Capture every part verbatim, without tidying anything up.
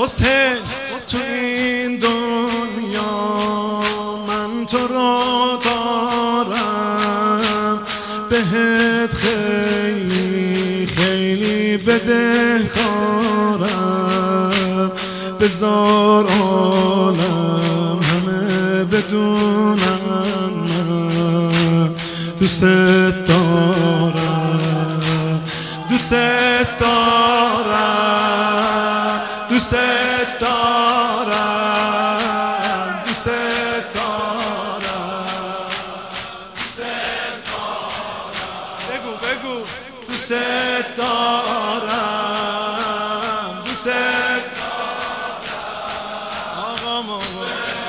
حسین تو این دنیا من تو را دارم، بهت خیلی خیلی بدهکارم. بذار عالم همه بدونن من دوست دارم، دوست دارم، دوست دارم، دوست دارم، دوست دارم. بگو بگو دوست دارم، دوست دارم. آقا ماما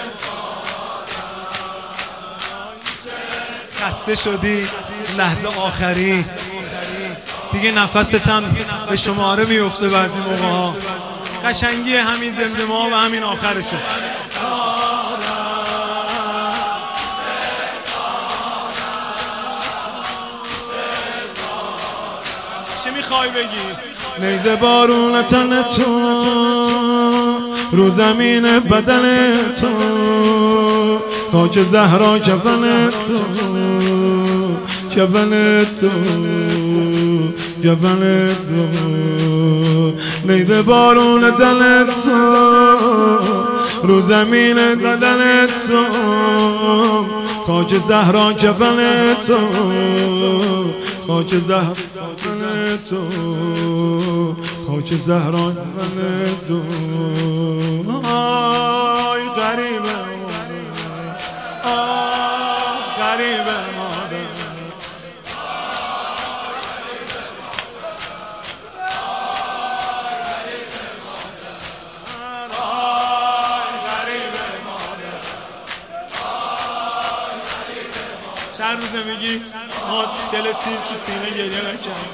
خسته شدی لحظه آخری دیگه، نفست هم به شماره میفته بعضی موقع ها. قشنگی همین زمزمه ها و همین آخرشه. چی میخوای بگی؟ نیزه بارون تن تو رو زمین بدن تو، خاک زهرا کفن تو، کفن تو، کفن تو. نیزه بارون تن تو رو زمین بدن تو، خاک زهرا کفن تو، خاک زهرا کفن تو، خاک زهرا کفن تو. آی غریبه آی غریبه مادر، چند روزه میگی ما دل سیر تو سینه گریه نکردیم.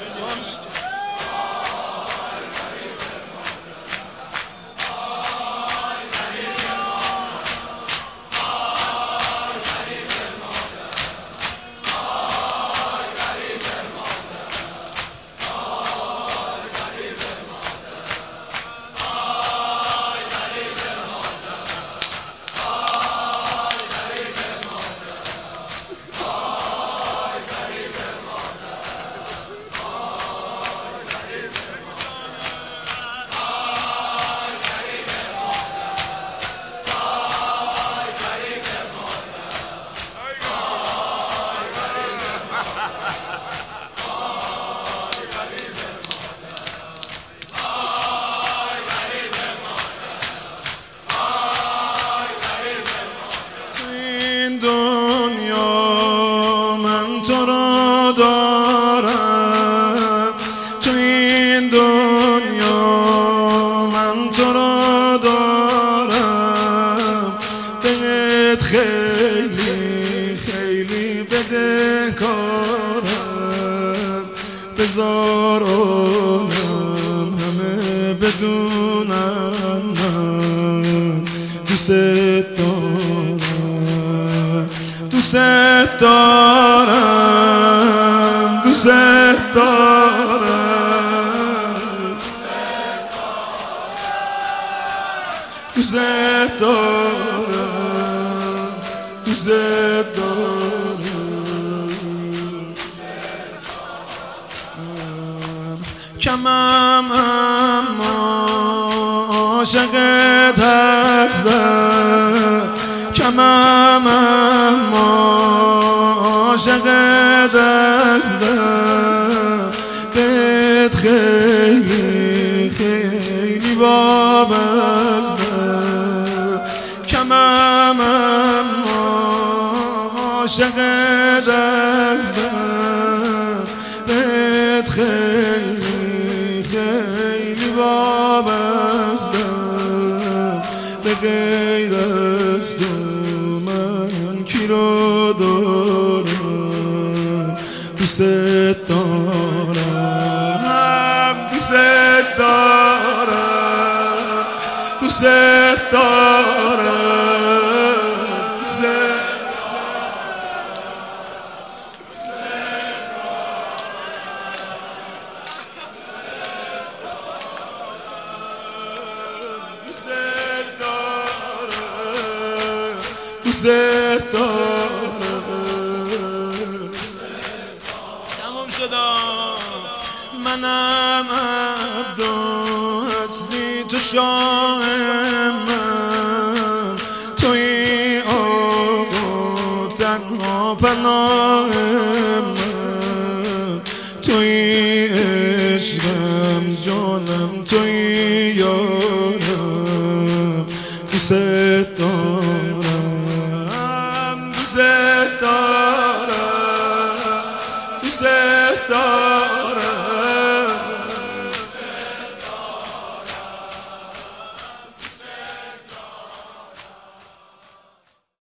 تو را دارم، تو این دنیا من تو را دارم، بهت خیلی خیلی بدهکارم. بذار عالم همه بدونن من دوست دارم، دوست دارم، دوست دارم، دوست دارم، دوست دارم. کمم اما عاشقت هستم، کمم اما عاشقت هستم، بهت خیلی خیلی وابستم. کمم اما عاشقت هستم، بهت خیلی خیلی وابستم. به غیر از تو من کی رو دارم، دوست دارم، دوست دارم، دوست دارم، دوست دوست دوست دارم. تمام شدا منم عبد هستی تو شاه من، توی آقا تنها پناه من، توی عشقم جانم، توی یارم، دوست دارم دوست دارم دوست دارم.